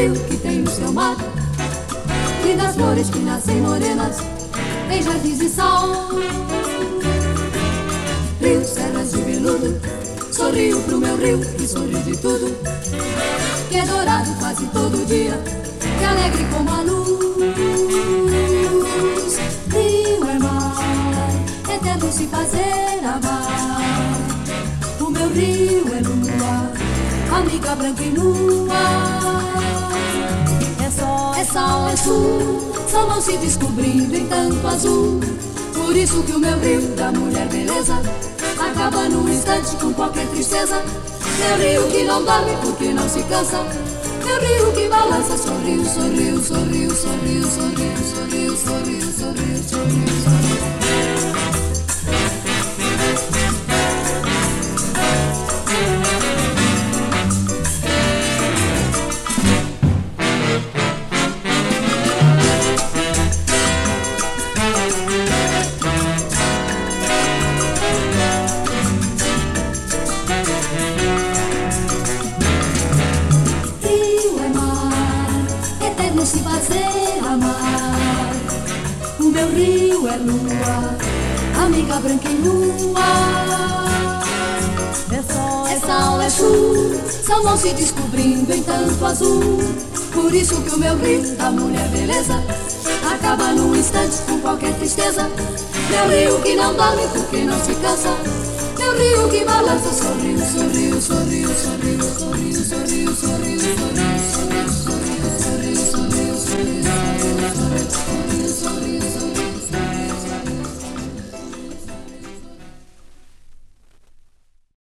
rio que tem o seu mar, lindas flores que nascem morenas, tem jardins e sal. Rios, serras de veludo, sorrio pro meu rio que sorri de tudo, que é dourado quase todo dia, que é alegre como a luz. Rio é mar, eterno se fazer amar. O meu rio é lua, amiga branca e nua. É sol, é sul, só vão se descobrindo em tanto azul. Por isso que o meu rio da mulher beleza acaba num instante com qualquer tristeza. Meu rio que não dorme porque não se cansa, meu rio que balança, sorriu, sorriu, sorriu, sorriu, sorriu, sorriu, sorriu, sorriu, sorriu, sorriu. Se fazer amar. O meu rio é lua, amiga branca e nua. É sol, é sul, só vão se descobrindo em tanto azul. Por isso que o meu rio da mulher beleza acaba num instante com qualquer tristeza. Meu rio que não dorme porque não se cansa, meu rio que balança, sorriu, sorriu, sorriu, sorriu, sorriu, sorriu, sorriu, sorriu, sorriu.